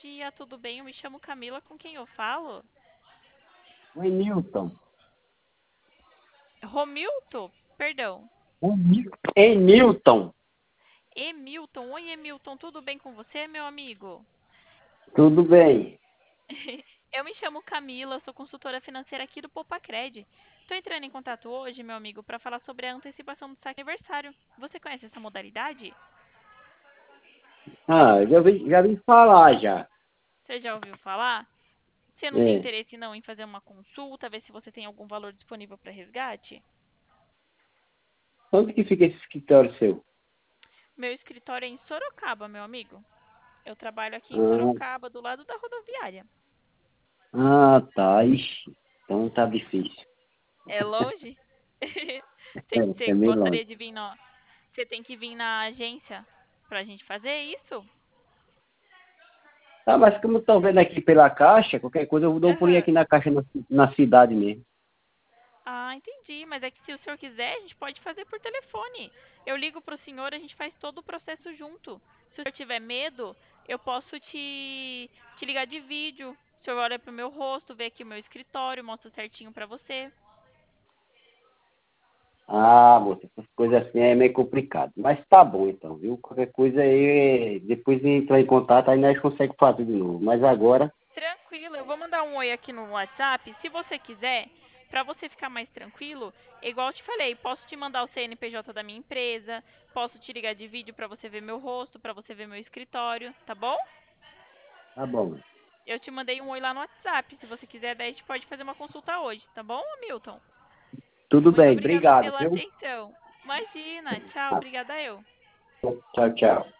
dia, tudo bem? Eu me chamo Camila, com quem eu falo? Oi, Newton. Romilton? Perdão. Ei, Newton. Emilton. Oi, Emilton, tudo bem com você, meu amigo? Tudo bem? Eu me chamo Camila, sou consultora financeira aqui do Popacred. Estou entrando em contato hoje, meu amigo, para falar sobre a antecipação do saque aniversário. Você conhece essa modalidade? Ah, já vi falar já. Você já ouviu falar? Você não tem É. interesse não em fazer uma consulta, ver se você tem algum valor disponível para resgate? Onde que fica esse escritório seu? Meu escritório é em Sorocaba, meu amigo. Eu trabalho aqui em Ah, Sorocaba, do lado da rodoviária. tá. Ixi, então tá difícil. É longe? Você É meio longe. gostaria de vir no... Você tem que vir na agência pra gente fazer isso? Tá, mas como eu tô vendo aqui pela caixa, qualquer coisa eu dou um pulinho Aham. aqui na caixa na cidade mesmo. Ah, entendi. Mas é que se o senhor quiser, a gente pode fazer por telefone. Eu ligo pro senhor, a gente faz todo o processo junto. Se o senhor tiver medo, eu posso te ligar de vídeo. O senhor olha pro meu rosto, vê aqui o meu escritório, mostra certinho pra você. Ah, moça, essas coisas assim é meio complicado. Mas tá bom então, viu? Qualquer coisa aí, depois de entrar em contato, aí nós conseguimos fazer de novo. Mas agora, Tranquilo, eu vou mandar um oi aqui no WhatsApp. Se você quiser, para você ficar mais tranquilo, igual eu te falei, posso te mandar o CNPJ da minha empresa, posso te ligar de vídeo para você ver meu rosto, para você ver meu escritório, tá bom? tá bom. Eu te mandei um oi lá no WhatsApp. Se você quiser, daí a gente pode fazer uma consulta hoje, tá bom, Milton? Tudo Muito bem, obrigada obrigado, pela viu? atenção. Imagina, tchau, obrigada eu. Tchau, tchau.